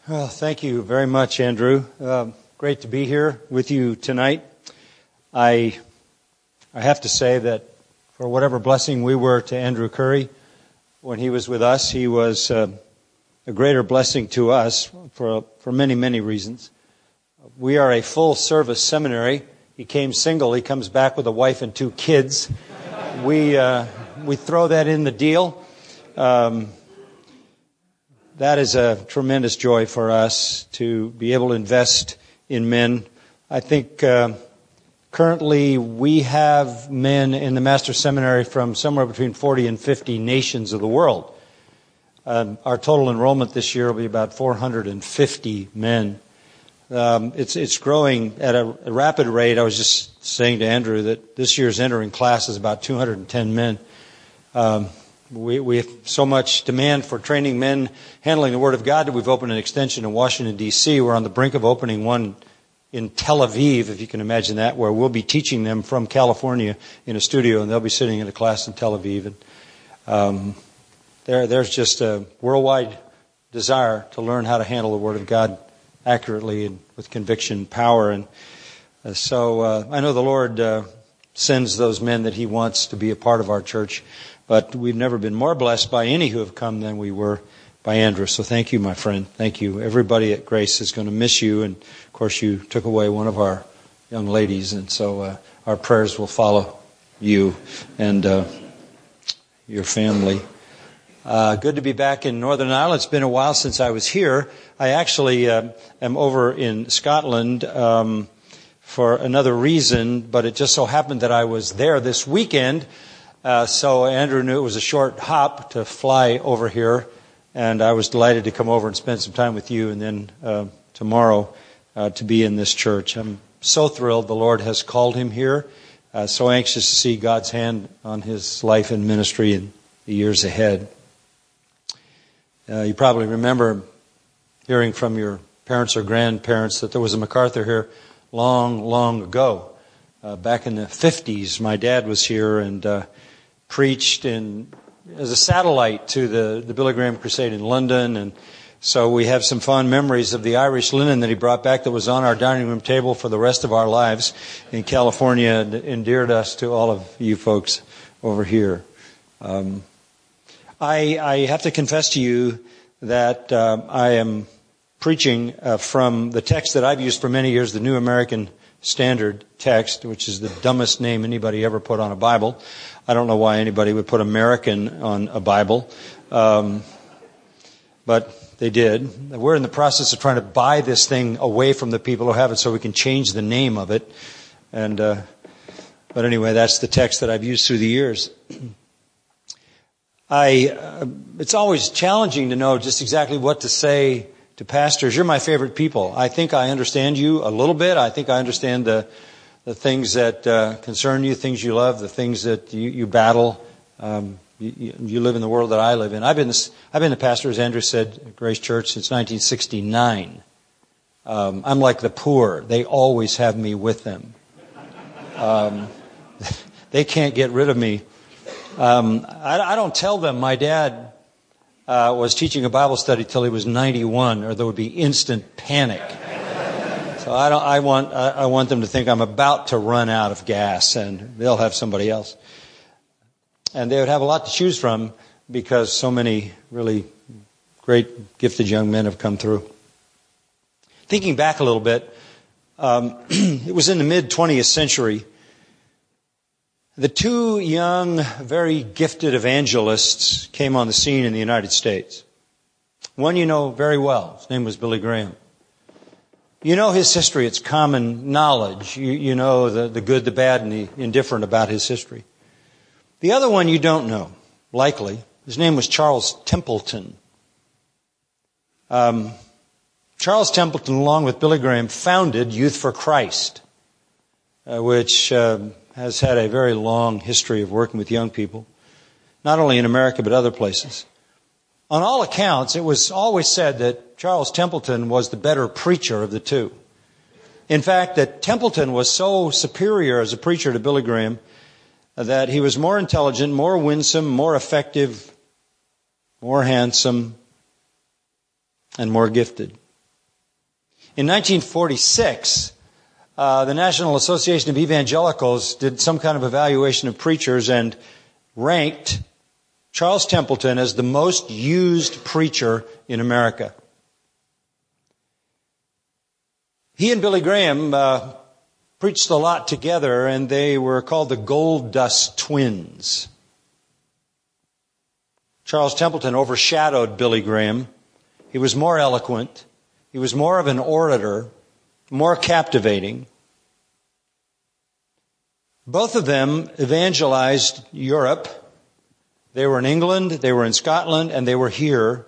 Well, thank you very much, Andrew. Great to be here with you tonight. I have to say that for whatever blessing we were to Andrew Curry when he was with us, he was a greater blessing to us for many, many reasons. We are a full-service seminary. He came single. He comes back with a wife and 2 kids. We throw that in the deal. That is a tremendous joy for us to be able to invest in men. I think currently we have men in the Master Seminary from somewhere between 40 and 50 nations of the world. Our total enrollment this year will be about 450 men. It's growing at a rapid rate. I was just saying to Andrew that this year's entering class is about 210 men. We have so much demand for training men handling the Word of God that we've opened an extension in Washington, D.C. We're on the brink of opening one in Tel Aviv, if you can imagine that, where we'll be teaching them from California in a studio, and they'll be sitting in a class in Tel Aviv. And there's just a worldwide desire to learn how to handle the Word of God accurately and with conviction and power. And so I know the Lord sends those men that He wants to be a part of our church. But we've never been more blessed by any who have come than we were by Andrew. So thank you, my friend. Thank you. Everybody at Grace is going to miss you. And, of course, you took away one of our young ladies. And so our prayers will follow you and your family. Good to be back in Northern Ireland. It's been a while since I was here. I actually am over in Scotland for another reason, but it just so happened that I was there this weekend. So Andrew knew it was a short hop to fly over here, and I was delighted to come over and spend some time with you, and then tomorrow to be in this church. I'm so thrilled the Lord has called him here. So anxious to see God's hand on his life and ministry in the years ahead. You probably remember hearing from your parents or grandparents that there was a MacArthur here long, long ago. Back in the 50s, my dad was here and preached as a satellite to the Billy Graham Crusade in London, and so we have some fond memories of the Irish linen that he brought back that was on our dining room table for the rest of our lives in California, and endeared us to all of you folks over here. I have to confess to you that I am preaching from the text that I've used for many years, the New American Standard Text, which is the dumbest name anybody ever put on a Bible. I don't know why anybody would put American on a Bible, but they did. We're in the process of trying to buy this thing away from the people who have it so we can change the name of it. And but anyway, that's the text that I've used through the years. It's always challenging to know just exactly what to say to pastors. You're my favorite people. I think I understand you a little bit. I think I understand the things that concern you, things you love, the things that you battle. You live in the world that I live in. I've been the pastor, as Andrew said, at Grace Church since 1969. I'm like the poor. They always have me with them. They can't get rid of me. I don't tell them my dad was teaching a Bible study till he was 91, or there would be instant panic. So I want them to think I'm about to run out of gas, and they'll have somebody else. And they would have a lot to choose from because so many really great, gifted young men have come through. Thinking back a little bit, it was in the mid-20th century. The 2 young, very gifted evangelists came on the scene in the United States. One you know very well. His name was Billy Graham. You know his history. It's common knowledge. You know the good, the bad, and the indifferent about his history. The other one you don't know, likely. His name was Charles Templeton. Charles Templeton, along with Billy Graham, founded Youth for Christ, which has had a very long history of working with young people, not only in America but other places. On all accounts, it was always said that Charles Templeton was the better preacher of the two. In fact, that Templeton was so superior as a preacher to Billy Graham that he was more intelligent, more winsome, more effective, more handsome, and more gifted. In 1946, the National Association of Evangelicals did some kind of evaluation of preachers and ranked Charles Templeton as the most used preacher in America. He and Billy Graham preached a lot together, and they were called the Gold Dust Twins. Charles Templeton overshadowed Billy Graham. He was more eloquent. He was more of an orator, more captivating. Both of them evangelized Europe. They were in England, they were in Scotland, and they were here.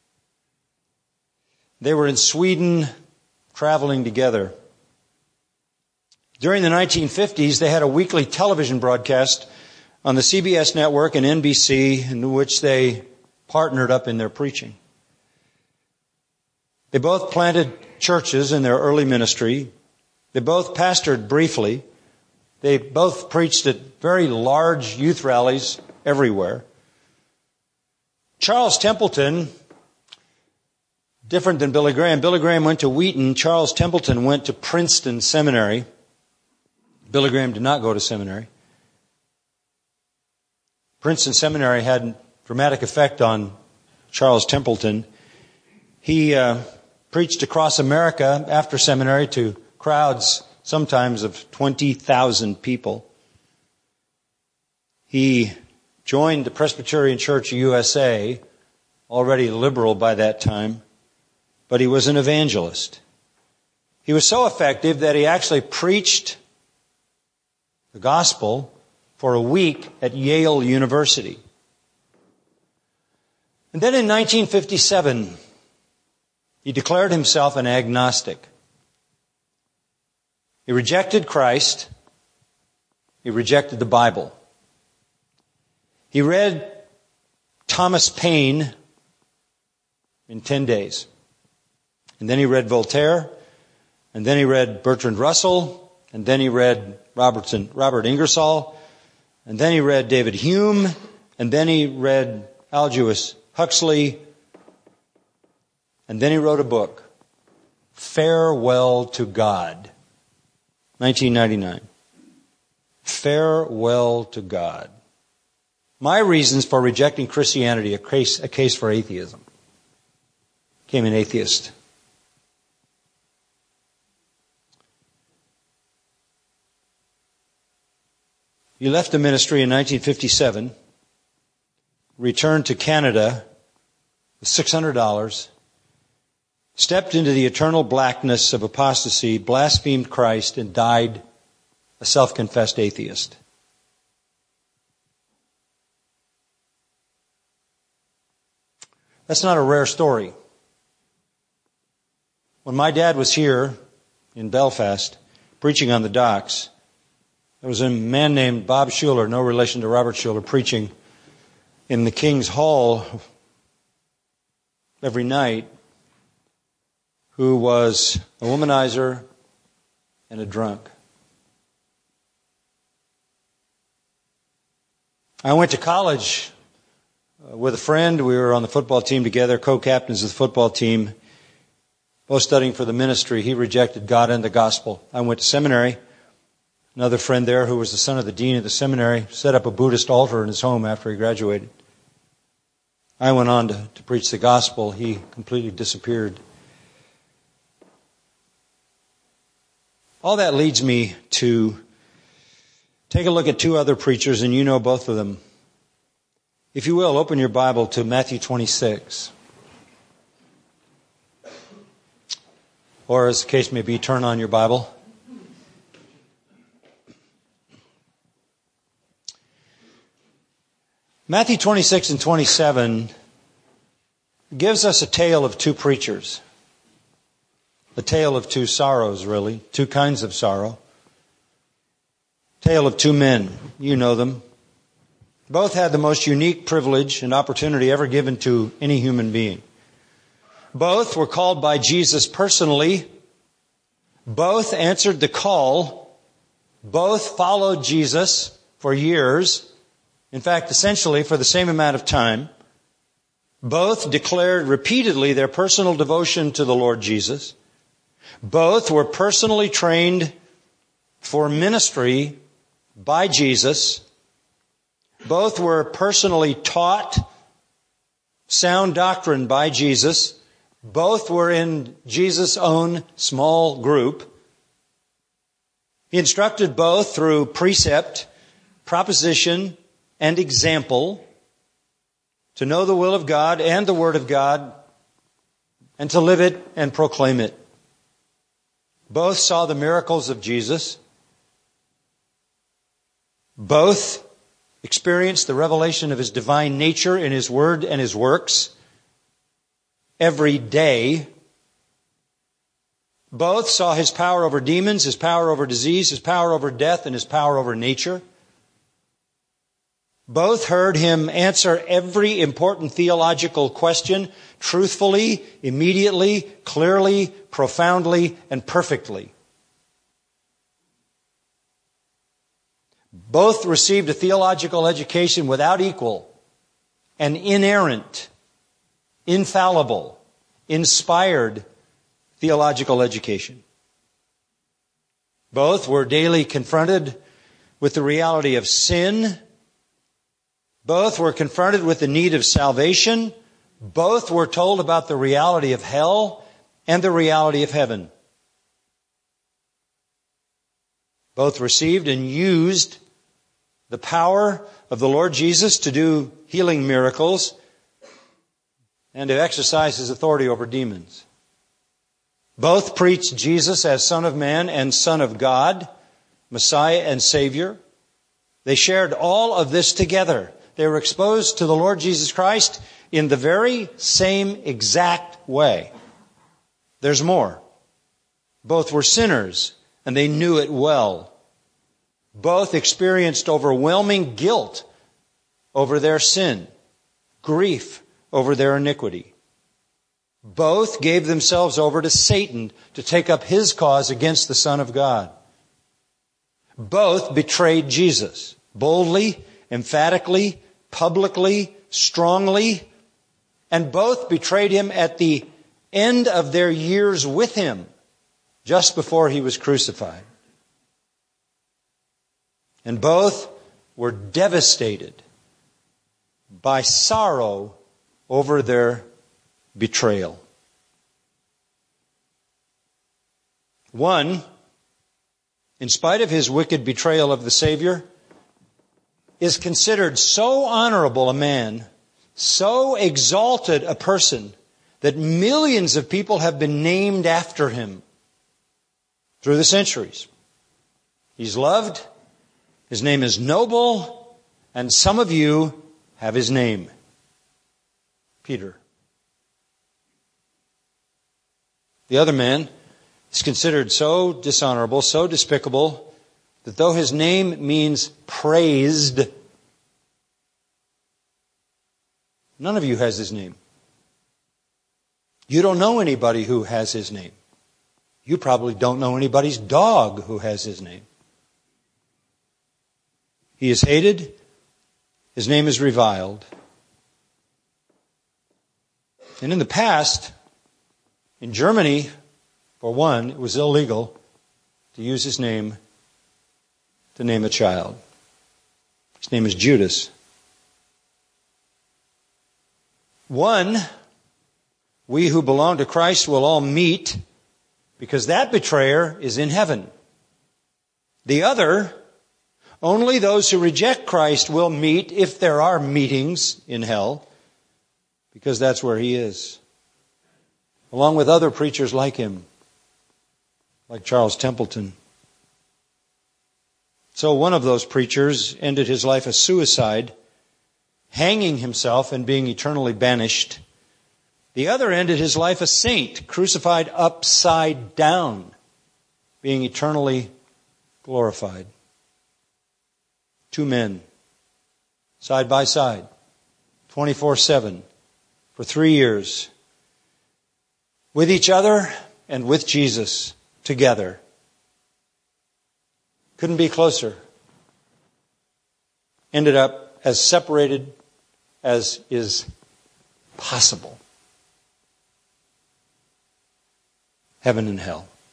They were in Sweden, traveling together. During the 1950s, they had a weekly television broadcast on the CBS network and NBC in which they partnered up in their preaching. They both planted churches in their early ministry. They both pastored briefly. They both preached at very large youth rallies everywhere. Charles Templeton, different than Billy Graham. Billy Graham went to Wheaton. Charles Templeton went to Princeton Seminary. Billy Graham did not go to seminary. Princeton Seminary had a dramatic effect on Charles Templeton. He preached across America after seminary to crowds sometimes of 20,000 people. He joined the Presbyterian Church USA, already liberal by that time, but he was an evangelist. He was so effective that he actually preached the gospel for a week at Yale University. And then in 1957, he declared himself an agnostic. He rejected Christ. He rejected the Bible. He read Thomas Paine in 10 days. And then he read Voltaire. And then he read Bertrand Russell. And then he read Robert Ingersoll. And then he read David Hume. And then he read Aldous Huxley. And then he wrote a book, Farewell to God, 1999. Farewell to God. My reasons for rejecting Christianity, a case for atheism. Became an atheist. He left the ministry in 1957, returned to Canada with $600, stepped into the eternal blackness of apostasy, blasphemed Christ, and died a self-confessed atheist. That's not a rare story. When my dad was here in Belfast, preaching on the docks, there was a man named Bob Schuller, no relation to Robert Schuller, preaching in the King's Hall every night, who was a womanizer and a drunk. I went to college with a friend. We were on the football team together, co-captains of the football team, both studying for the ministry. He rejected God and the gospel. I went to seminary. Another friend there, who was the son of the dean of the seminary, set up a Buddhist altar in his home after he graduated. I went on to preach the gospel. He completely disappeared. All that leads me to take a look at two other preachers, and you know both of them. If you will, open your Bible to Matthew 26. Or, as the case may be, turn on your Bible. Matthew 26 and 27 gives us a tale of two preachers. A tale of two sorrows, really. Two kinds of sorrow. Tale of two men. You know them. Both had the most unique privilege and opportunity ever given to any human being. Both were called by Jesus personally. Both answered the call. Both followed Jesus for years. In fact, essentially for the same amount of time. Both declared repeatedly their personal devotion to the Lord Jesus. Both were personally trained for ministry by Jesus. Both were personally taught sound doctrine by Jesus. Both were in Jesus' own small group. He instructed both through precept, proposition, and example to know the will of God and the Word of God and to live it and proclaim it. Both saw the miracles of Jesus. Both experienced the revelation of His divine nature in His Word and His works every day. Both saw His power over demons, His power over disease, His power over death, and His power over nature. Both heard Him answer every important theological question truthfully, immediately, clearly, profoundly, and perfectly. Both received a theological education without equal, an inerrant, infallible, inspired theological education. Both were daily confronted with the reality of sin. Both were confronted with the need of salvation. Both were told about the reality of hell and the reality of heaven. Both received and used the power of the Lord Jesus to do healing miracles and to exercise His authority over demons. Both preached Jesus as Son of Man and Son of God, Messiah and Savior. They shared all of this together. They were exposed to the Lord Jesus Christ in the very same exact way. There's more. Both were sinners, and they knew it well. Both experienced overwhelming guilt over their sin, grief over their iniquity. Both gave themselves over to Satan to take up his cause against the Son of God. Both betrayed Jesus, boldly, emphatically, publicly, strongly, and both betrayed Him at the end of their years with Him, just before He was crucified. And both were devastated by sorrow over their betrayal. One, in spite of his wicked betrayal of the Savior, is considered so honorable a man, so exalted a person, that millions of people have been named after him through the centuries. He's loved, his name is noble, and some of you have his name, Peter. The other man is considered so dishonorable, so despicable, that though his name means praised, none of you has his name. You don't know anybody who has his name. You probably don't know anybody's dog who has his name. He is hated. His name is reviled. And in the past, in Germany, for one, it was illegal to use his name to name a child. His name is Judas. One, we who belong to Christ will all meet, because that betrayer is in heaven. The other, only those who reject Christ will meet, if there are meetings in hell, because that's where he is. Along with other preachers like him, like Charles Templeton. So one of those preachers ended his life a suicide, hanging himself and being eternally banished. The other ended his life a saint, crucified upside down, being eternally glorified. Two men, side by side, 24/7, for 3 years, with each other and with Jesus together. Couldn't be closer. Ended up as separated as is possible. Heaven and hell.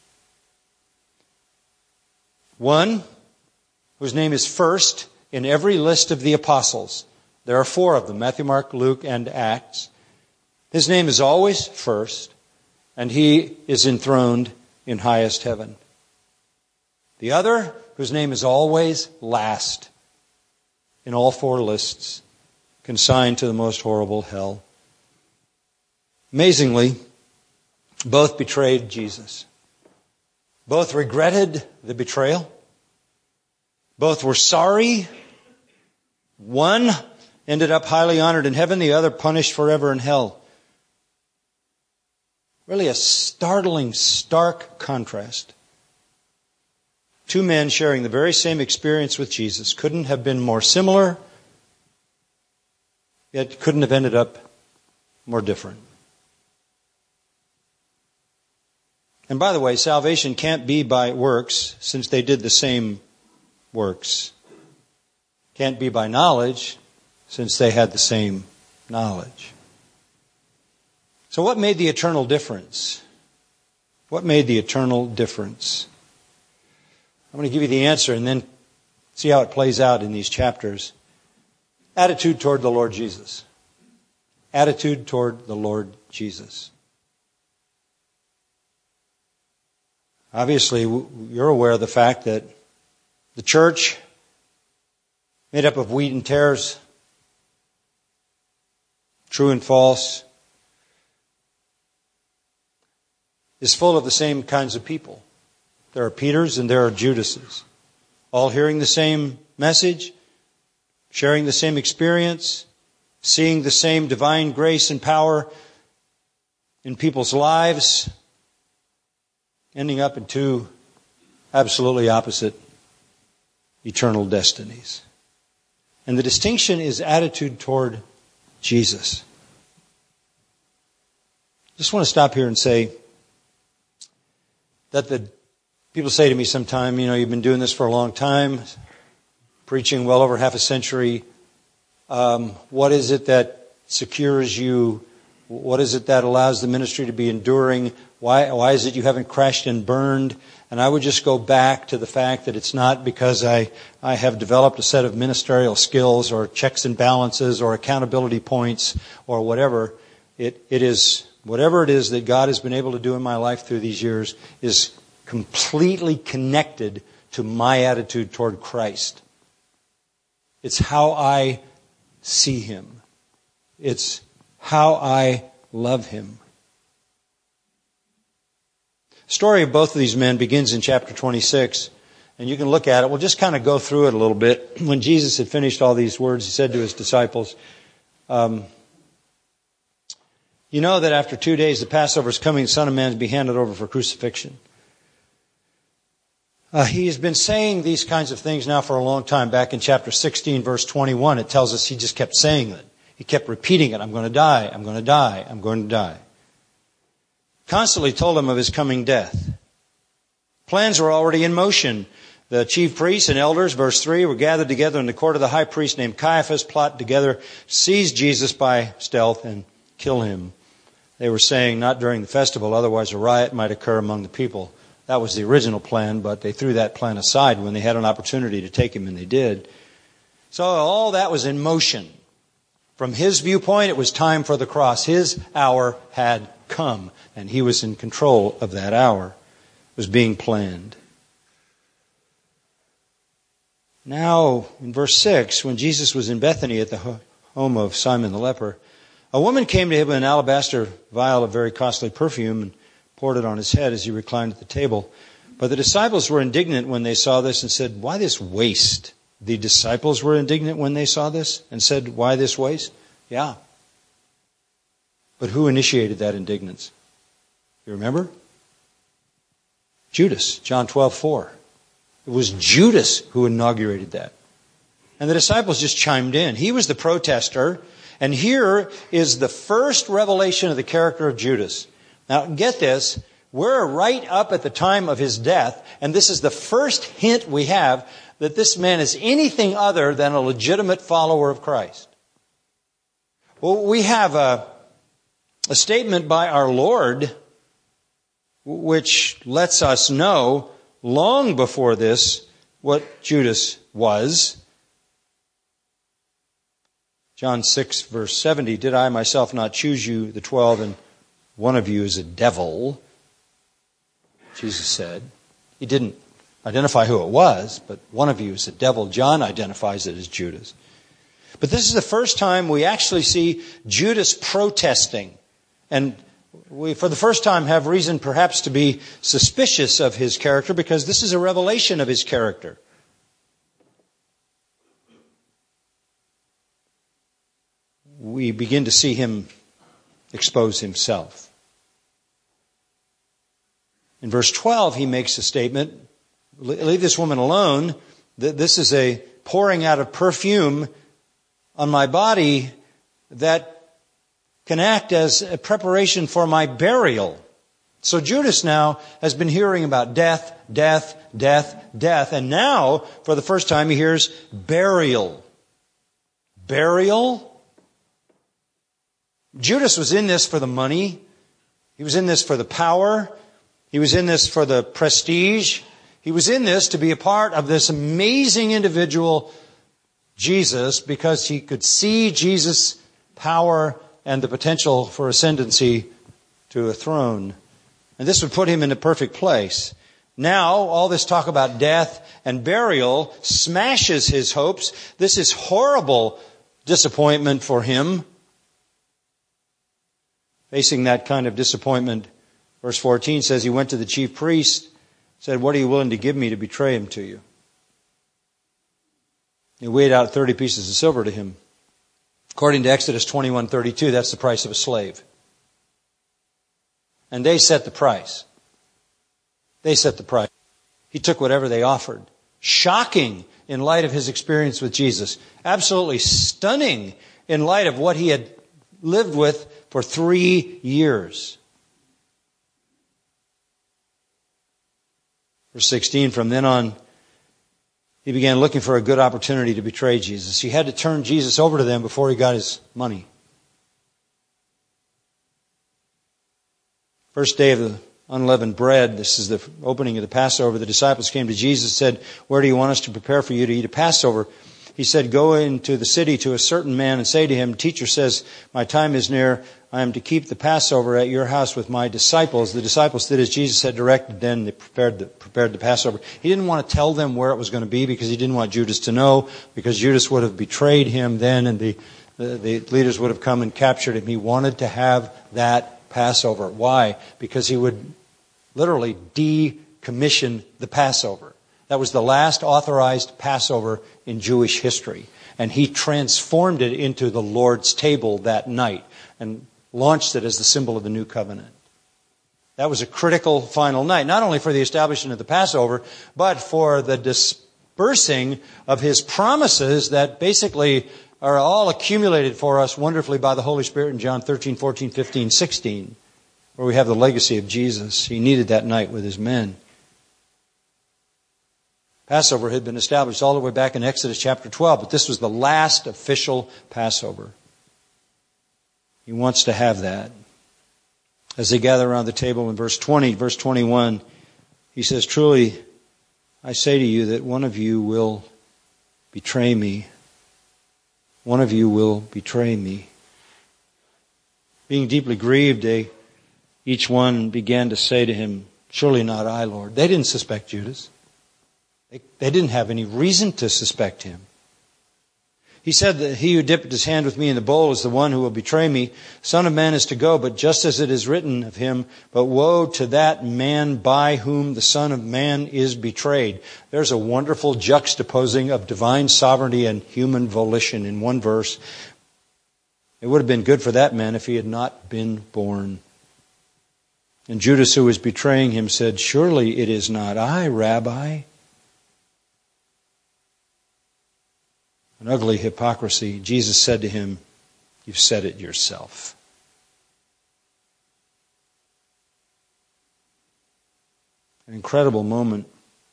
One whose name is first in every list of the apostles. There are 4 of them, Matthew, Mark, Luke, and Acts. His name is always first, and he is enthroned in highest heaven. The other, whose name is always last in all 4 lists, consigned to the most horrible hell. Amazingly, both betrayed Jesus. Both regretted the betrayal. Both were sorry. One ended up highly honored in heaven, the other punished forever in hell. Really a startling, stark contrast. 2 men sharing the very same experience with Jesus couldn't have been more similar, yet couldn't have ended up more different. And by the way, salvation can't be by works, since they did the same works. Can't be by knowledge, since they had the same knowledge. So what made the eternal difference? What made the eternal difference? I'm going to give you the answer and then see how it plays out in these chapters. Attitude toward the Lord Jesus. Attitude toward the Lord Jesus. Obviously, you're aware of the fact that the church, made up of wheat and tares, true and false, is full of the same kinds of people. There are Peters and there are Judases, all hearing the same message, sharing the same experience, seeing the same divine grace and power in people's lives, ending up in 2 absolutely opposite eternal destinies. And the distinction is attitude toward Jesus. Just want to stop here and say that people say to me sometime, you've been doing this for a long time, preaching well over half a century. What is it that secures you? What is it that allows the ministry to be enduring? Why is it you haven't crashed and burned? And I would just go back to the fact that it's not because I have developed a set of ministerial skills or checks and balances or accountability points or whatever. It is whatever it is that God has been able to do in my life through these years is completely connected to my attitude toward Christ. It's how I see Him. It's how I love Him. The story of both of these men begins in chapter 26, and you can look at it. We'll just kind of go through it a little bit. When Jesus had finished all these words, He said to His disciples, you know that after 2 days the Passover is coming, the Son of Man is to be handed over for crucifixion. He has been saying these kinds of things now for a long time. Back in chapter 16, verse 21, it tells us He just kept saying it. He kept repeating it. I'm going to die. I'm going to die. I'm going to die. Constantly told them of His coming death. Plans were already in motion. The chief priests and elders, verse 3, were gathered together in the court of the high priest named Caiaphas, plotted together to seize Jesus by stealth and kill Him. They were saying, not during the festival, otherwise a riot might occur among the people. That was the original plan, but they threw that plan aside when they had an opportunity to take Him, and they did. So all that was in motion. From His viewpoint, it was time for the cross. His hour had come, and He was in control of that hour. It was being planned. Now, in verse 6, when Jesus was in Bethany at the home of Simon the leper, a woman came to Him with an alabaster vial of very costly perfume and poured it on His head as He reclined at the table. But the disciples were indignant when they saw this and said, "Why this waste?" The disciples were indignant when they saw this and said, "Why this waste?" Yeah. But who initiated that indignance? You remember? Judas, John 12:4. It was Judas who inaugurated that. And the disciples just chimed in. He was the protester. And here is the first revelation of the character of Judas. Now, get this. We're right up at the time of his death. And this is the first hint we have that this man is anything other than a legitimate follower of Christ. Well, we have a statement by our Lord which lets us know long before this what Judas was. John 6, verse 70, did I myself not choose you, the 12, and one of you is a devil? Jesus said. He didn't identify who it was, but one of you is a devil. John identifies it as Judas. But this is the first time we actually see Judas protesting. And we, for the first time, have reason perhaps to be suspicious of his character, because this is a revelation of his character. We begin to see him expose himself. In verse 12, he makes a statement, leave this woman alone. This is a pouring out of perfume on my body that can act as a preparation for my burial. So Judas now has been hearing about death, death, death, death, and now, for the first time, he hears burial. Burial? Judas was in this for the money. He was in this for the power. He was in this for the prestige. He was in this to be a part of this amazing individual, Jesus, because he could see Jesus' power and the potential for ascendancy to a throne. And this would put him in a perfect place. Now, all this talk about death and burial smashes his hopes. This is horrible disappointment for him. Facing that kind of disappointment, verse 14 says he went to the chief priest, said, what are you willing to give me to betray him to you? He weighed out 30 pieces of silver to him. According to Exodus 21:32, that's the price of a slave. And they set the price. They set the price. He took whatever they offered. Shocking in light of his experience with Jesus. Absolutely stunning in light of what he had lived with for 3 years. Verse 16, from then on, he began looking for a good opportunity to betray Jesus. He had to turn Jesus over to them before he got his money. First day of the unleavened bread, this is the opening of the Passover. The disciples came to Jesus and said, where do you want us to prepare for you to eat a Passover? He said, go into the city to a certain man and say to him, teacher says, my time is near. I am to keep the Passover at your house with my disciples. The disciples did as Jesus had directed. Then they prepared the Passover. He didn't want to tell them where it was going to be because he didn't want Judas to know, because Judas would have betrayed him then and the leaders would have come and captured him. He wanted to have that Passover. Why? Because he would literally decommission the Passover. That was the last authorized Passover in Jewish history. And he transformed it into the Lord's table that night and launched it as the symbol of the new covenant. That was a critical final night, not only for the establishment of the Passover, but for the dispersing of his promises that basically are all accumulated for us wonderfully by the Holy Spirit in John 13, 14, 15, 16, where we have the legacy of Jesus. He needed that night with his men. Passover had been established all the way back in Exodus chapter 12, but this was the last official Passover. He wants to have that. As they gather around the table in verse 20, verse 21, he says, truly, I say to you that one of you will betray me. One of you will betray me. Being deeply grieved, each one began to say to him, surely not I, Lord. They didn't suspect Judas. They didn't have any reason to suspect him. He said that he who dipped his hand with me in the bowl is the one who will betray me. Son of Man is to go, but just as it is written of him, but woe to that man by whom the Son of Man is betrayed. There's a wonderful juxtaposing of divine sovereignty and human volition in one verse. It would have been good for that man if he had not been born. And Judas, who was betraying him, said, surely it is not I, Rabbi. An ugly hypocrisy. Jesus said to him, you've said it yourself. An incredible moment.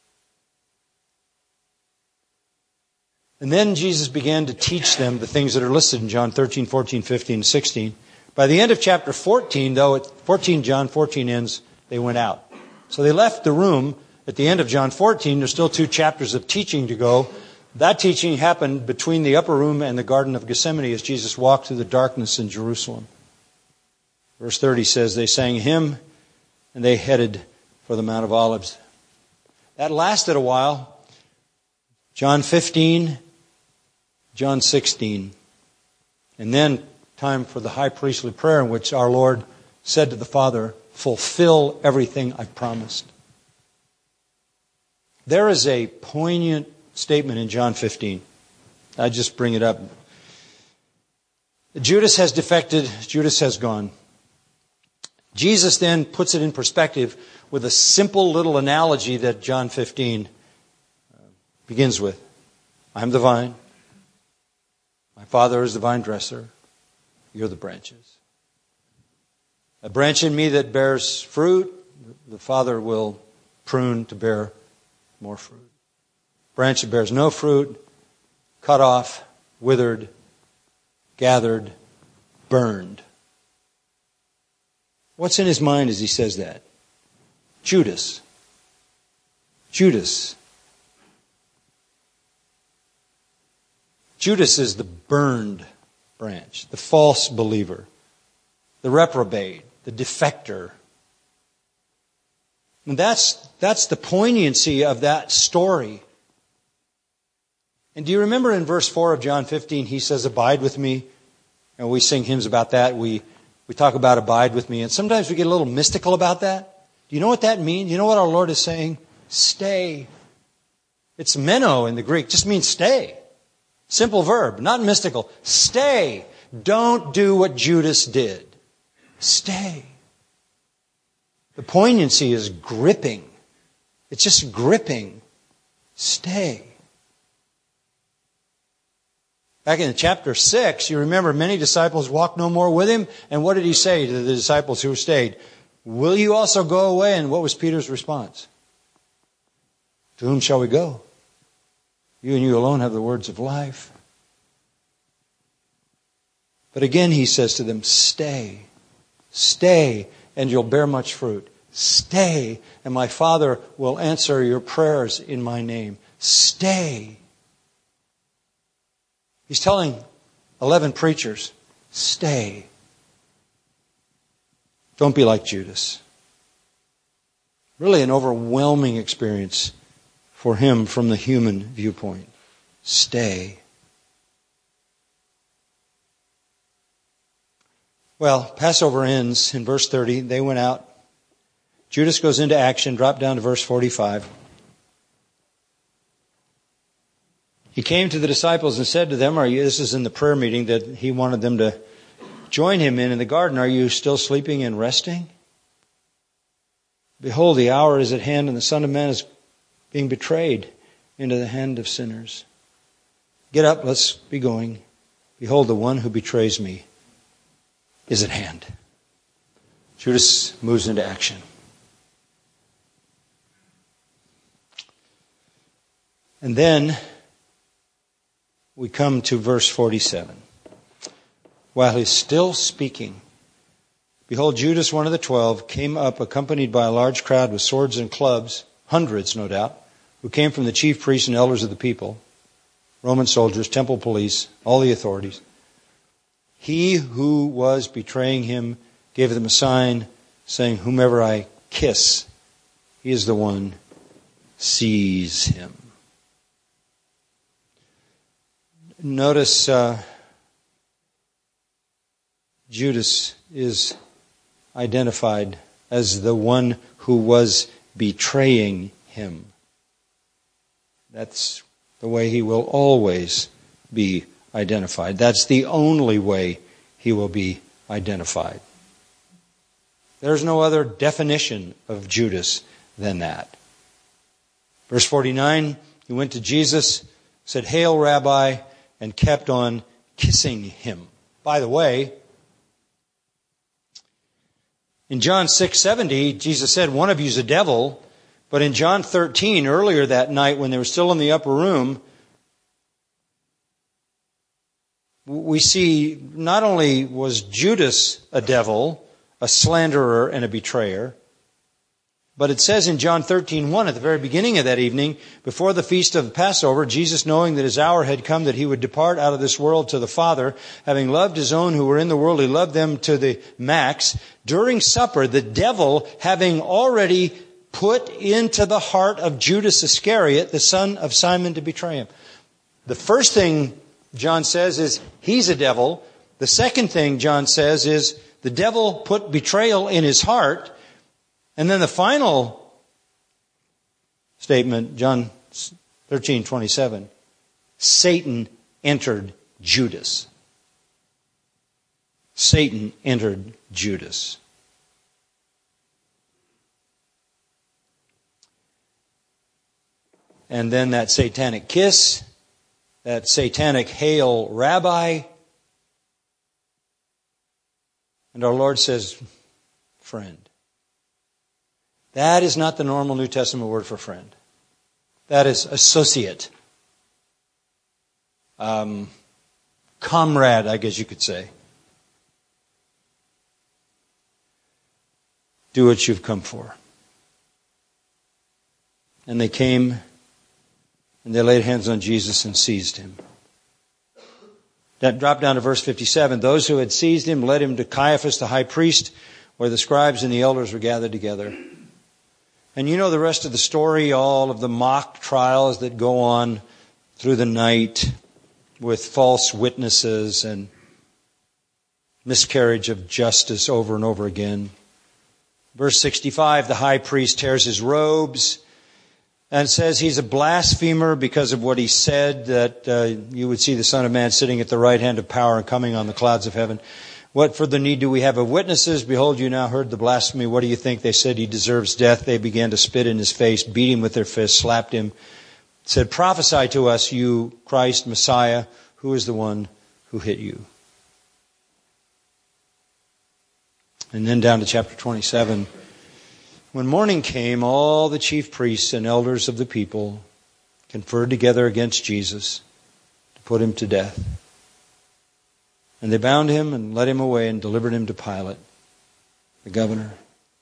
And then Jesus began to teach them the things that are listed in John 13, 14, 15, 16. By the end of chapter 14, though, at 14, John 14 ends, they went out. So they left the room at the end of John 14, there's still 2 chapters of teaching to go. That teaching happened between the upper room and the Garden of Gethsemane as Jesus walked through the darkness in Jerusalem. Verse 30 says, they sang a hymn and they headed for the Mount of Olives. That lasted a while. John 15, John 16. And then time for the high priestly prayer in which our Lord said to the Father, fulfill everything I promised. There is a poignant statement in John 15. I just bring it up. Judas has defected. Judas has gone. Jesus then puts it in perspective with a simple little analogy that John 15 begins with. I'm the vine. My Father is the vine dresser. You're the branches. A branch in me that bears fruit, the Father will prune to bear more fruit. Branch that bears no fruit, cut off, withered, gathered, burned. What's in his mind as he says that? Judas. Judas. Judas is the burned branch, the false believer, the reprobate, the defector. And that's the poignancy of that story. And do you remember in verse 4 of John 15, he says, abide with me. And we sing hymns about that. We talk about abide with me. And sometimes we get a little mystical about that. Do you know what that means? You know what our Lord is saying? Stay. It's meno in the Greek. Just means stay. Simple verb, not mystical. Stay. Don't do what Judas did. Stay. The poignancy is gripping. It's just gripping. Stay. Back in chapter 6, you remember many disciples walked no more with him. And what did he say to the disciples who stayed? Will you also go away? And what was Peter's response? To whom shall we go? You and you alone have the words of life. But again he says to them, stay. Stay, and you'll bear much fruit. Stay, and my Father will answer your prayers in my name. Stay. He's telling 11 preachers, stay. Don't be like Judas. Really an overwhelming experience for him from the human viewpoint. Stay. Well, Passover ends in verse 30. They went out. Judas goes into action. Drop down to verse 45. He came to the disciples and said to them, this is in the prayer meeting that he wanted them to join him in the garden. Are you still sleeping and resting? Behold, the hour is at hand and the Son of Man is being betrayed into the hand of sinners. Get up, let's be going. Behold, the one who betrays me is at hand. Judas moves into action. And then we come to verse 47. While he's still speaking, behold, Judas, one of the 12, came up accompanied by a large crowd with swords and clubs, hundreds no doubt, who came from the chief priests and elders of the people, Roman soldiers, temple police, all the authorities. He who was betraying him gave them a sign saying, whomever I kiss, he is the one. Seize him. Notice Judas is identified as the one who was betraying him. That's the way he will always be identified. That's the only way he will be identified. There's no other definition of Judas than that. Verse 49, he went to Jesus, said, Hail, Rabbi, and kept on kissing him. By the way, in John 6:70, Jesus said, one of you is a devil. But in John 13, earlier that night when they were still in the upper room, we see not only was Judas a devil, a slanderer and a betrayer, But it says in John 13:1, at the very beginning of that evening, before the feast of Passover, Jesus, knowing that his hour had come that he would depart out of this world to the Father, having loved his own who were in the world, he loved them to the max. During supper, the devil, having already put into the heart of Judas Iscariot, the son of Simon, to betray him. The first thing John says is, he's a devil. The second thing John says is, the devil put betrayal in his heart. And then the final statement, John 13:27, Satan entered Judas. Satan entered Judas. And then that satanic kiss, that satanic hail rabbi. And our Lord says, friend. That is not the normal New Testament word for friend. That is associate. Comrade, I guess you could say. Do what you've come for. And they came and they laid hands on Jesus and seized him. That dropped down to verse 57. Those who had seized him led him to Caiaphas, the high priest, where the scribes and the elders were gathered together. And you know the rest of the story, all of the mock trials that go on through the night with false witnesses and miscarriage of justice over and over again. Verse 65, the high priest tears his robes and says he's a blasphemer because of what he said, that you would see the Son of Man sitting at the right hand of power and coming on the clouds of heaven. What further need do we have of witnesses? Behold, you now heard the blasphemy. What do you think? They said he deserves death. They began to spit in his face, beat him with their fists, slapped him, said, prophesy to us, you Christ, Messiah, who is the one who hit you? And then down to chapter 27. When morning came, all the chief priests and elders of the people conferred together against Jesus to put him to death. And they bound him and led him away and delivered him to Pilate, the governor.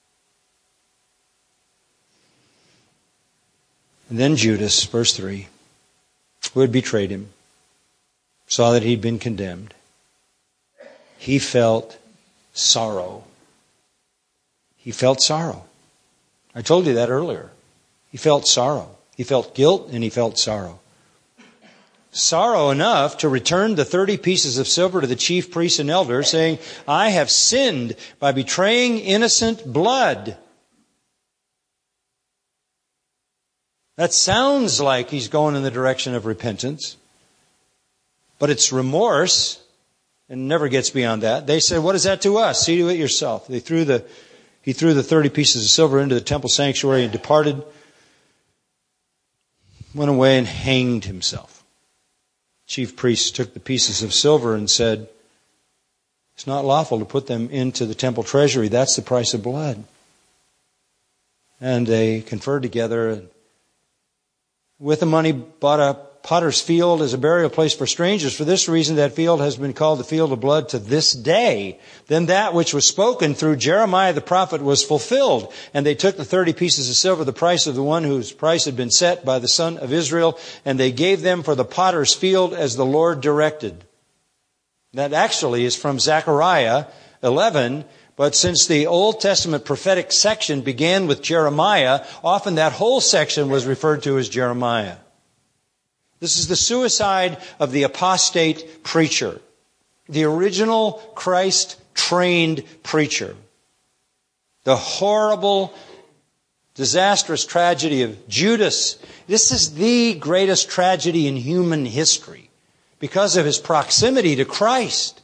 And then Judas, verse 3, who had betrayed him, saw that he'd been condemned. He felt sorrow. He felt sorrow. I told you that earlier. He felt sorrow. He felt guilt and he felt sorrow. Sorrow enough to return the 30 pieces of silver to the chief priests and elders, saying, I have sinned by betraying innocent blood. That sounds like he's going in the direction of repentance. But it's remorse, and never gets beyond that. They said, what is that to us? See to it yourself. He threw the 30 pieces of silver into the temple sanctuary and departed, went away and hanged himself. Chief priests took the pieces of silver and said, it's not lawful to put them into the temple treasury. That's the price of blood. And they conferred together and with the money bought a potter's field as a burial place for strangers. For this reason, that field has been called the field of blood to this day. Then that which was spoken through Jeremiah the prophet was fulfilled. And they took the 30 pieces of silver, the price of the one whose price had been set by the son of Israel, and they gave them for the potter's field as the Lord directed. That actually is from Zechariah 11. But since the Old Testament prophetic section began with Jeremiah, often that whole section was referred to as Jeremiah. This is the suicide of the apostate preacher, the original Christ-trained preacher. The horrible, disastrous tragedy of Judas. This is the greatest tragedy in human history because of his proximity to Christ.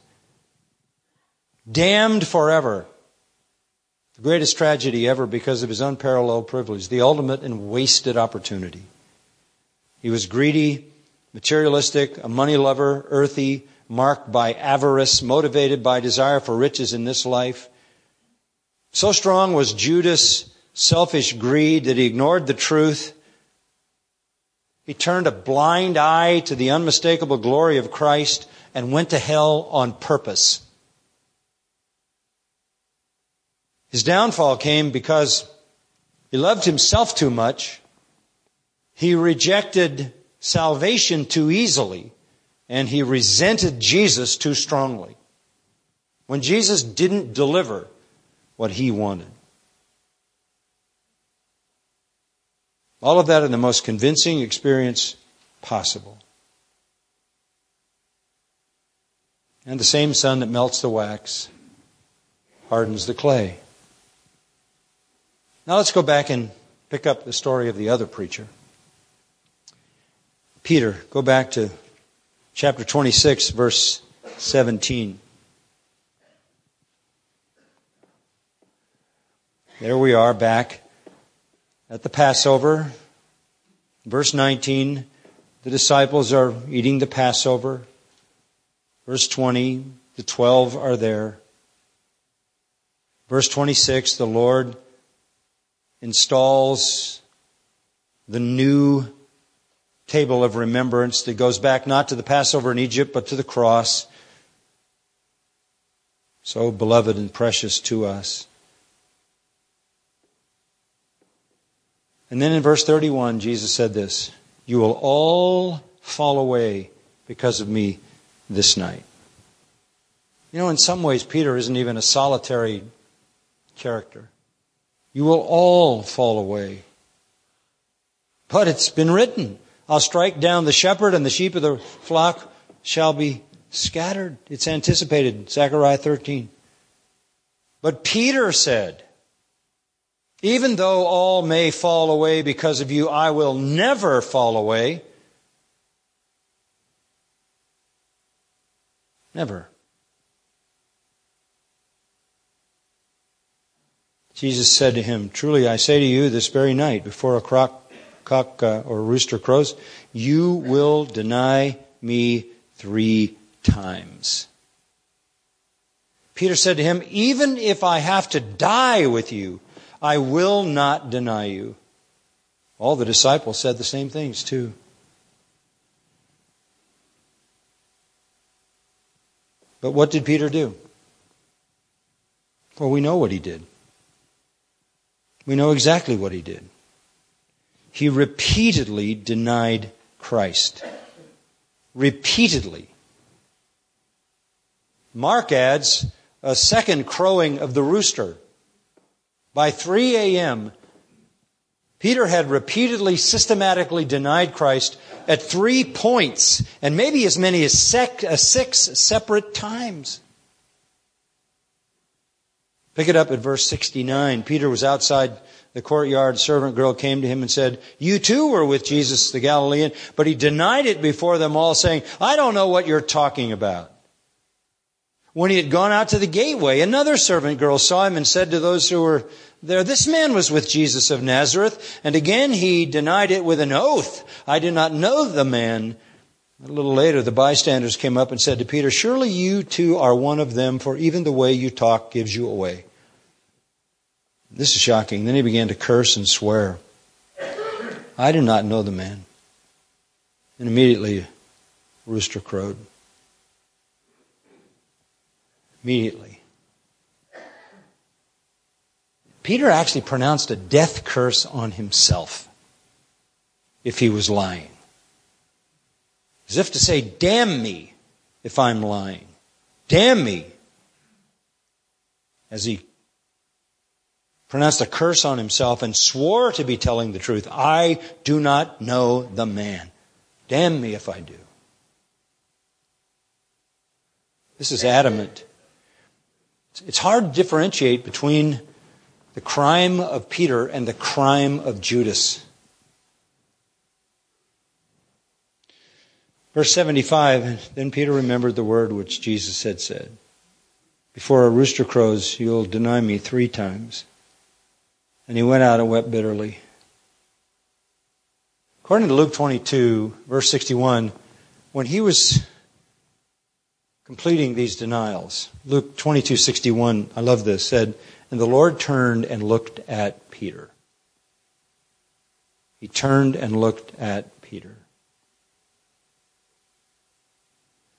Damned forever. The greatest tragedy ever because of his unparalleled privilege, the ultimate and wasted opportunity. He was greedy, materialistic, a money lover, earthy, marked by avarice, motivated by desire for riches in this life. So strong was Judas' selfish greed that he ignored the truth. He turned a blind eye to the unmistakable glory of Christ and went to hell on purpose. His downfall came because He loved himself too much. He rejected salvation too easily. And he resented Jesus too strongly. When Jesus didn't deliver what he wanted. All of that in the most convincing experience possible. And the same sun that melts the wax hardens the clay. Now let's go back and pick up the story of the other preacher. Peter, go back to chapter 26, verse 17. There we are back at the Passover. Verse 19, the disciples are eating the Passover. Verse 20, the 12 are there. Verse 26, the Lord installs the new table of remembrance that goes back not to the Passover in Egypt, but to the cross. So beloved and precious to us. And then in verse 31, Jesus said this, "You will all fall away because of me this night." You know, in some ways, Peter isn't even a solitary character. You will all fall away. But it's been written, I'll strike down the shepherd and the sheep of the flock shall be scattered. It's anticipated, Zechariah 13. But Peter said, even though all may fall away because of you, I will never fall away. Never. Jesus said to him, truly I say to you, this very night, before a cock or rooster crows, you will deny me 3 times. Peter said to him, even if I have to die with you, I will not deny you. All the disciples said the same things too. But what did Peter do? Well, we know what he did. We know exactly what he did. He repeatedly denied Christ. Repeatedly. Mark adds a second crowing of the rooster. By 3 a.m., Peter had repeatedly, systematically denied Christ at 3 points, and maybe as many as 6 separate times. Pick it up at verse 69. Peter was outside the courtyard. A servant girl came to him and said, you too were with Jesus the Galilean. But he denied it before them all, saying, I don't know what you're talking about. When he had gone out to the gateway, another servant girl saw him and said to those who were there, this man was with Jesus of Nazareth. And again he denied it with an oath. I do not know the man. A little later, the bystanders came up and said to Peter, surely you too are one of them, for even the way you talk gives you away. This is shocking. Then he began to curse and swear. I do not know the man. And immediately a rooster crowed. Immediately. Peter actually pronounced a death curse on himself if he was lying. As if to say, damn me if I'm lying. Damn me. As he pronounced a curse on himself and swore to be telling the truth. I do not know the man. Damn me if I do. This is adamant. It's hard to differentiate between the crime of Peter and the crime of Judas. Verse 75, then Peter remembered the word which Jesus had said. Before a rooster crows, you'll deny me 3 times. And he went out and wept bitterly. According to Luke 22, verse 61, when he was completing these denials, Luke 22:61, I love this, said, and the Lord turned and looked at Peter. He turned and looked at Peter.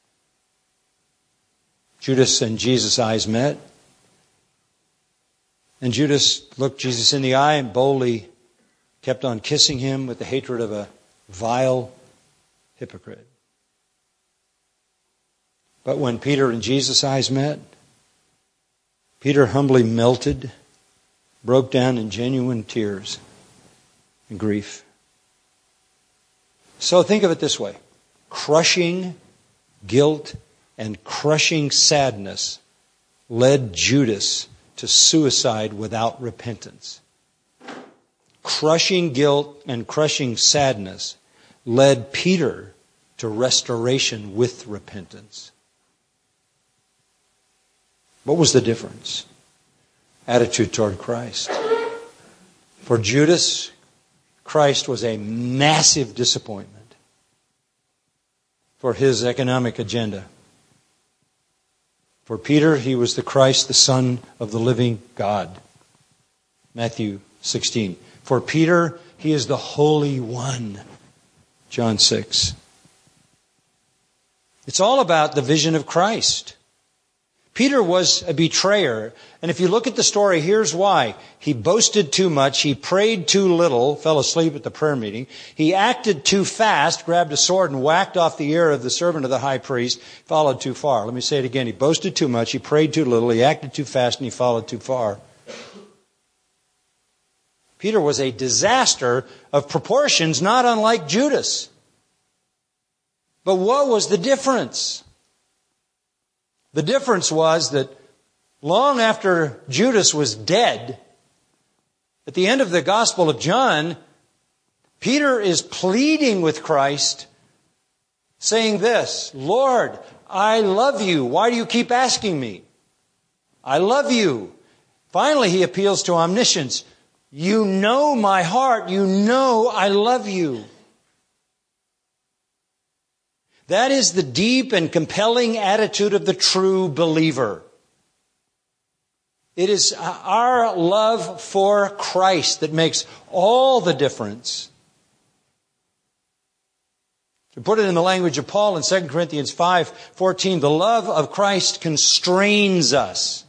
Judas and Jesus' eyes met. And Judas looked Jesus in the eye and boldly kept on kissing him with the hatred of a vile hypocrite. But when Peter and Jesus' eyes met, Peter humbly melted, broke down in genuine tears and grief. So think of it this way. Crushing guilt and crushing sadness led Judas to suicide without repentance. Crushing guilt and crushing sadness led Peter to restoration with repentance. What was the difference? Attitude toward Christ. For Judas, Christ was a massive disappointment for his economic agenda. For Peter, he was the Christ, the Son of the living God. Matthew 16. For Peter, he is the Holy One. John 6. It's all about the vision of Christ. Peter was a betrayer. And if you look at the story, here's why. He boasted too much. He prayed too little. Fell asleep at the prayer meeting. He acted too fast. Grabbed a sword and whacked off the ear of the servant of the high priest. Followed too far. Let me say it again. He boasted too much. He prayed too little. He acted too fast and he followed too far. Peter was a disaster of proportions not unlike Judas. But what was the difference? The difference was that long after Judas was dead, at the end of the Gospel of John, Peter is pleading with Christ, saying this, Lord, I love you. Why do you keep asking me? I love you. Finally, he appeals to omniscience. You know my heart. You know I love you. That is the deep and compelling attitude of the true believer. It is our love for Christ that makes all the difference. To put it in the language of Paul in 2 Corinthians 5:14, the love of Christ constrains us.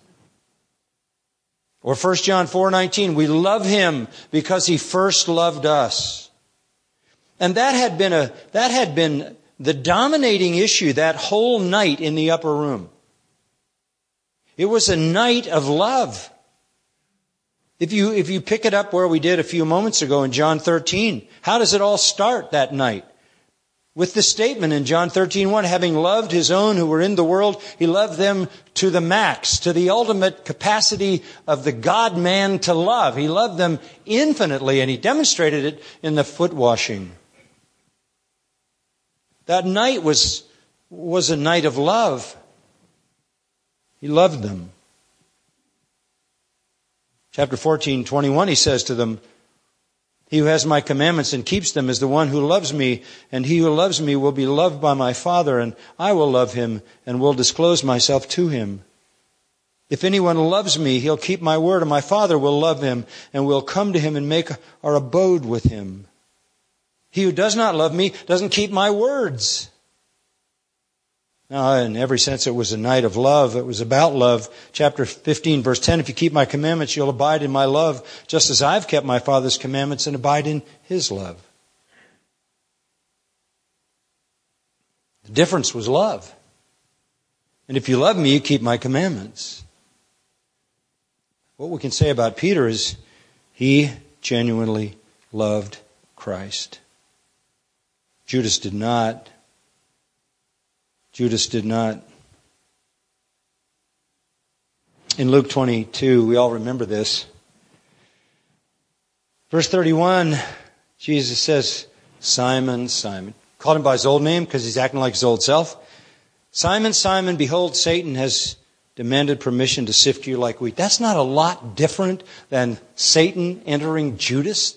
Or 1 John 4:19, we love Him because He first loved us. And that had been the dominating issue that whole night in the upper room. It was a night of love. If you pick it up where we did a few moments ago in John 13, how does it all start that night? With the statement in John 13:1, having loved His own who were in the world, He loved them to the max, to the ultimate capacity of the God-man to love. He loved them infinitely, and He demonstrated it in the foot washing. That night was a night of love. He loved them. Chapter 14:21, He says to them, He who has my commandments and keeps them is the one who loves me, and he who loves me will be loved by my Father, and I will love him and will disclose myself to him. If anyone loves me, he'll keep my word, and my Father will love him, and will come to him and make our abode with him. He who does not love me doesn't keep my words. Now, in every sense, it was a night of love. It was about love. Chapter 15, verse 10, if you keep my commandments, you'll abide in my love, just as I've kept my Father's commandments and abide in His love. The difference was love. And if you love me, you keep my commandments. What we can say about Peter is he genuinely loved Christ. Judas did not. Judas did not. In Luke 22, we all remember this. Verse 31, Jesus says, Simon, Simon. Called him by his old name because he's acting like his old self. Simon, Simon, behold, Satan has demanded permission to sift you like wheat. That's not a lot different than Satan entering Judas.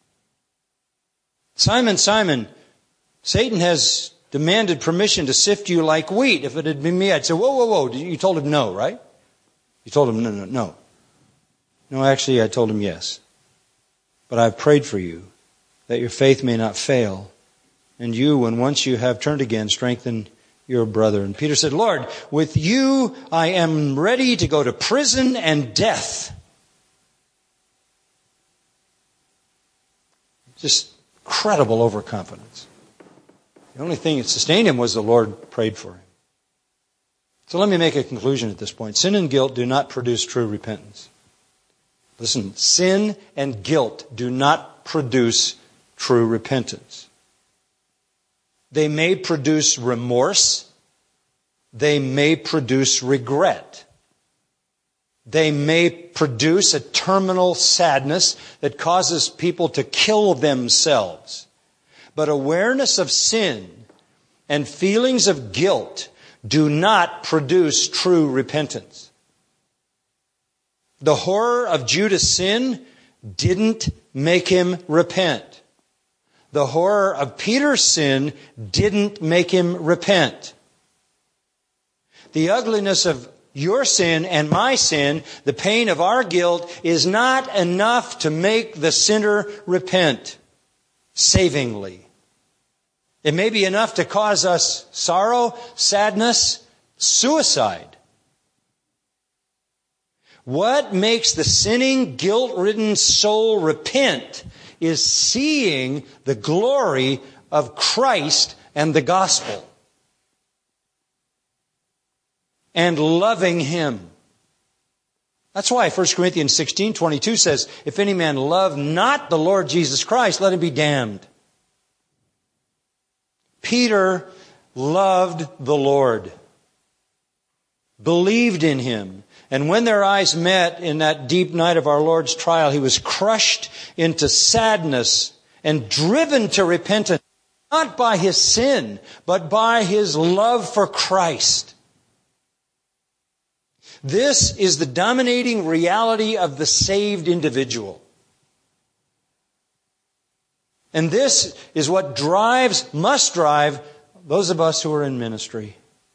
Simon, Simon, Satan has demanded permission to sift you like wheat. If it had been me, I'd say, whoa, whoa, whoa. You told him no, right? You told him no. No, actually, I told him yes. But I've prayed for you that your faith may not fail. And you, when once you have turned again, strengthen your brother. And Peter said, Lord, with you I am ready to go to prison and death. Just incredible overconfidence. The only thing that sustained him was the Lord prayed for him. So let me make a conclusion at this point. Sin and guilt do not produce true repentance. Listen, sin and guilt do not produce true repentance. They may produce remorse. They may produce regret. They may produce a terminal sadness that causes people to kill themselves. But awareness of sin and feelings of guilt do not produce true repentance. The horror of Judas' sin didn't make him repent. The horror of Peter's sin didn't make him repent. The ugliness of your sin and my sin, the pain of our guilt, is not enough to make the sinner repent savingly. It may be enough to cause us sorrow, sadness, suicide. What makes the sinning, guilt-ridden soul repent is seeing the glory of Christ and the gospel and loving Him. That's why 1 Corinthians 16:22 says, if any man love not the Lord Jesus Christ, let him be damned. Peter loved the Lord, believed in Him, and when their eyes met in that deep night of our Lord's trial, he was crushed into sadness and driven to repentance, not by his sin, but by his love for Christ. This is the dominating reality of the saved individual. And this is what must drive those of us who are in ministry.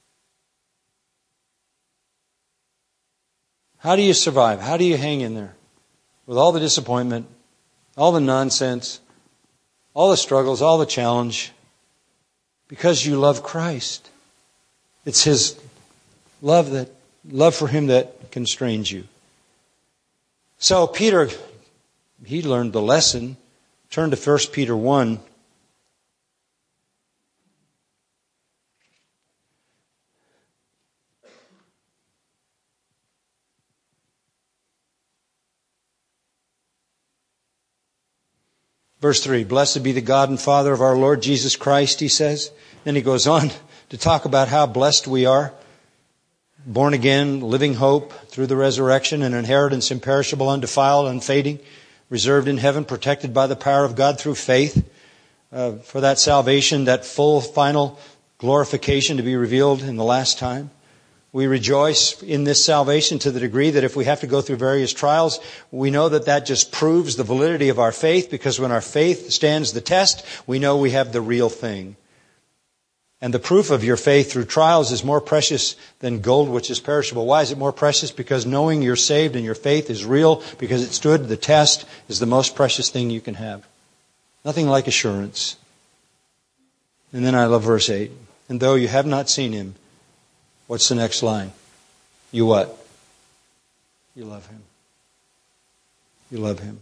How do you survive? How do you hang in there? With all the disappointment, all the nonsense, all the struggles, all the challenge. Because you love Christ. It's His love for Him that constrains you. So Peter, he learned the lesson. Turn to 1 Peter 1. Verse 3, blessed be the God and Father of our Lord Jesus Christ, he says. Then he goes on to talk about how blessed we are. Born again, living hope through the resurrection, an inheritance imperishable, undefiled, unfading, reserved in heaven, protected by the power of God through faith, for that salvation, that full, final glorification to be revealed in the last time. We rejoice in this salvation to the degree that if we have to go through various trials, we know that that just proves the validity of our faith, because when our faith stands the test, we know we have the real thing. And the proof of your faith through trials is more precious than gold which is perishable. Why is it more precious? Because knowing you're saved and your faith is real, because it stood the test, is the most precious thing you can have. Nothing like assurance. And then I love verse 8. And though you have not seen Him, what's the next line? You what? You love Him. You love Him.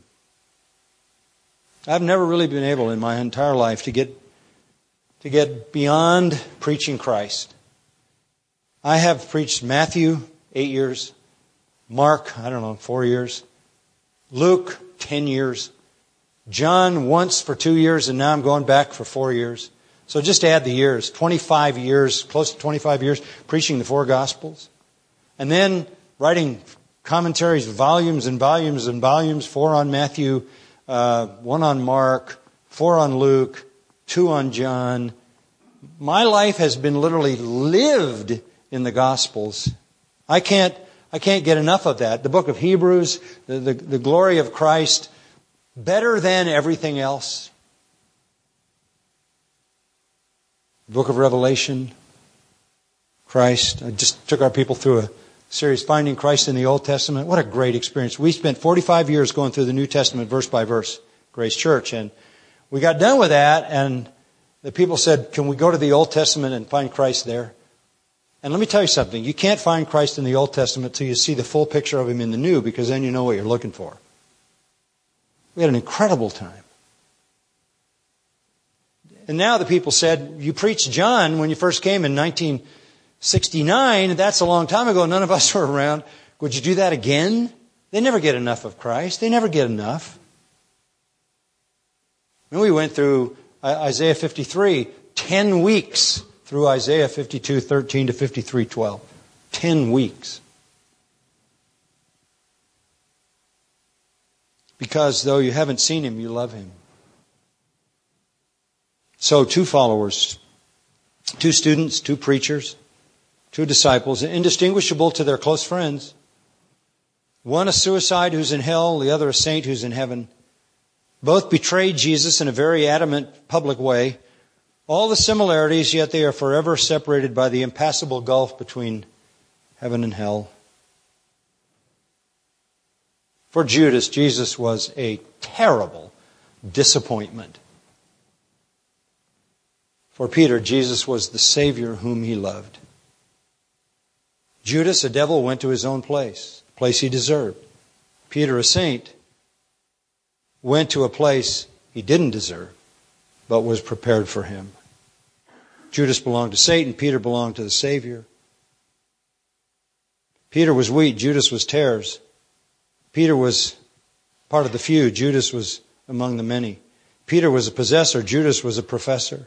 I've never really been able in my entire life to get beyond preaching Christ. I have preached Matthew 8 years, Mark, 4 years, Luke 10 years, John once for 2 years, and now I'm going back for 4 years. So just add the years, 25 years, close to 25 years, preaching the 4 Gospels. And then writing commentaries, volumes and volumes and volumes, 4 on Matthew, 1 on Mark, 4 on Luke, 2 on John. My life has been literally lived in the Gospels. I can't get enough of that. The book of Hebrews, the glory of Christ, better than everything else. The book of Revelation, Christ. I just took our people through a series, Finding Christ in the Old Testament. What a great experience. We spent 45 years going through the New Testament verse by verse, Grace Church. And we got done with that, and the people said, can we go to the Old Testament and find Christ there? And let me tell you something. You can't find Christ in the Old Testament till you see the full picture of Him in the New, because then you know what you're looking for. We had an incredible time. And now the people said, you preached John when you first came in 1969. That's a long time ago. None of us were around. Would you do that again? They never get enough of Christ. They never get enough. And we went through Isaiah 53, 10 weeks through Isaiah 52:13 to 53:12. 10 weeks. Because though you haven't seen Him, you love Him. So 2 followers, 2 students, 2 preachers, 2 disciples, indistinguishable to their close friends. One a suicide who's in hell, the other a saint who's in heaven. Both betrayed Jesus in a very adamant public way. All the similarities, yet they are forever separated by the impassable gulf between heaven and hell. For Judas, Jesus was a terrible disappointment. For Peter, Jesus was the Savior whom he loved. Judas, a devil, went to his own place, the place he deserved. Peter, a saint, went to a place he didn't deserve, but was prepared for him. Judas belonged to Satan. Peter belonged to the Savior. Peter was wheat. Judas was tares. Peter was part of the few. Judas was among the many. Peter was a possessor. Judas was a professor.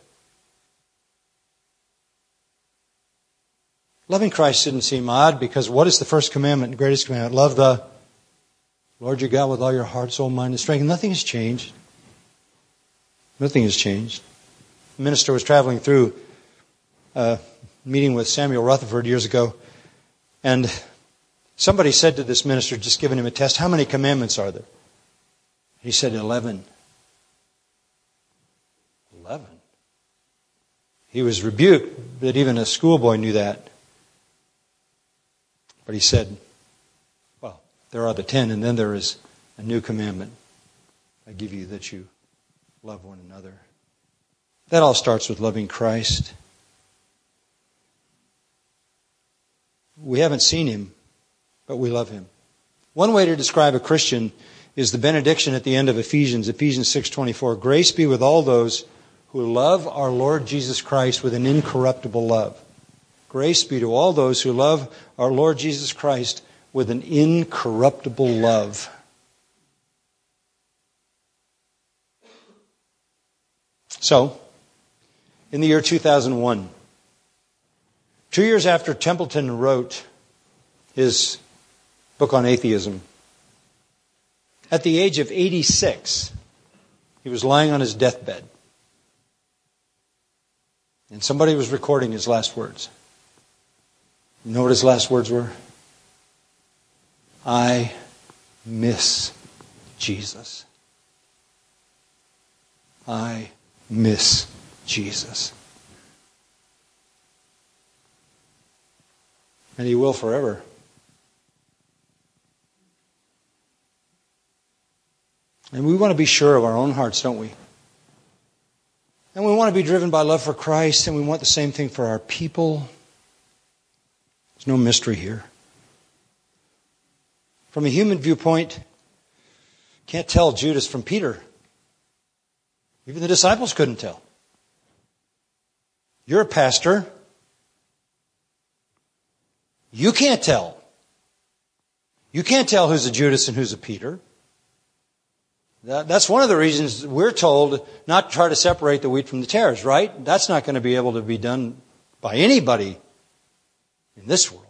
Loving Christ didn't seem odd because what is the first commandment, the greatest commandment? Love the Lord your God with all your heart, soul, mind, and strength. Nothing has changed. Nothing has changed. A minister was traveling through a meeting with Samuel Rutherford years ago, and somebody said to this minister, just giving him a test, how many commandments are there? He said 11. 11. He was rebuked that even a schoolboy knew that. But he said, well, there are the 10, and then there is a new commandment. I give you that you love one another. That all starts with loving Christ. We haven't seen Him, but we love Him. One way to describe a Christian is the benediction at the end of Ephesians 6:24. Grace be with all those who love our Lord Jesus Christ with an incorruptible love. Grace be to all those who love our Lord Jesus Christ with an incorruptible love. So, in the year 2001, 2 years after Templeton wrote his book on atheism, at the age of 86, he was lying on his deathbed. And somebody was recording his last words. You know what his last words were? I miss Jesus. I miss Jesus. And He will forever. And we want to be sure of our own hearts, don't we? And we want to be driven by love for Christ, and we want the same thing for our people. There's no mystery here. From a human viewpoint, can't tell Judas from Peter. Even the disciples couldn't tell. You're a pastor. You can't tell. You can't tell who's a Judas and who's a Peter. That's one of the reasons we're told not to try to separate the wheat from the tares, right? That's not going to be able to be done by anybody in this world.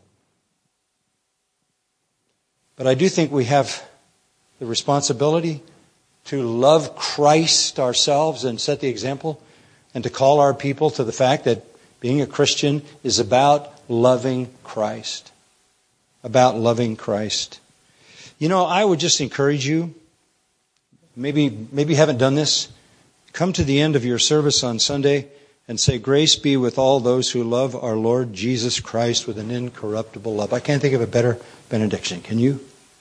But I do think we have the responsibility to love Christ ourselves and set the example, and to call our people to the fact that being a Christian is about loving Christ. About loving Christ. You know, I would just encourage you, maybe you haven't done this, come to the end of your service on Sunday and say, grace be with all those who love our Lord Jesus Christ with an incorruptible love. I can't think of a better benediction. Can you?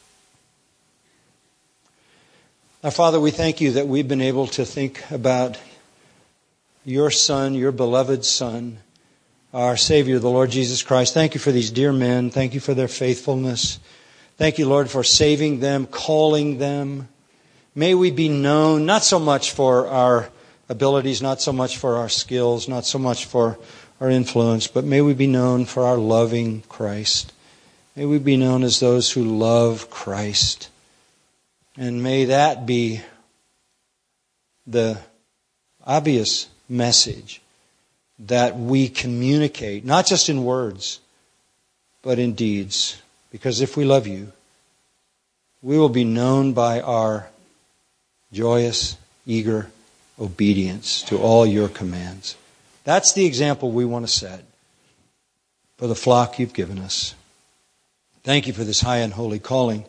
Now, Father, we thank You that we've been able to think about Your Son, Your beloved Son, our Savior, the Lord Jesus Christ. Thank You for these dear men. Thank You for their faithfulness. Thank You, Lord, for saving them, calling them. May we be known, not so much for our abilities, not so much for our skills, not so much for our influence, but may we be known for our loving Christ. May we be known as those who love Christ. And may that be the obvious message that we communicate, not just in words, but in deeds. Because if we love you, we will be known by our joyous, eager obedience to all your commands. That's the example we want to set for the flock you've given us. Thank you for this high and holy calling.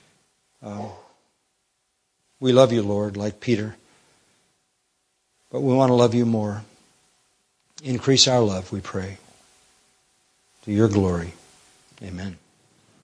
We love you, Lord, like Peter. But we want to love you more. Increase our love, we pray. To your glory. Amen.